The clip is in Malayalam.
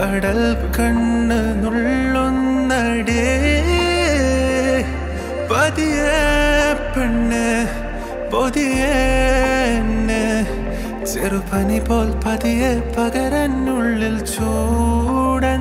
കടൽ കണ്ണ് നുള്ളുന്നടേ പതിയെ പെണ്ണ് പൊതിയെ ചെറുപനി പോൽ പതിയെ പകരനുള്ളിൽ ചൂടൻ